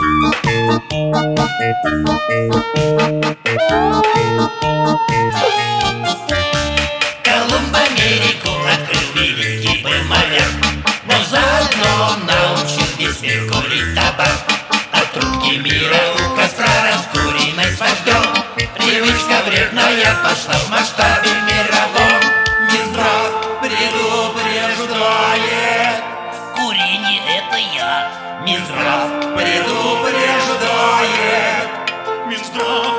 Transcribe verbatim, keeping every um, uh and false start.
Колумб Америку открыл великий был моряк, но заодно он научил весь мир курить табак. От трубки мира у костра раскуренной с вождем привычка вредная пошла в масштабе мировом. Минздрав предупреждает: курение — это яд. Минздрав предупреждает. Минздрав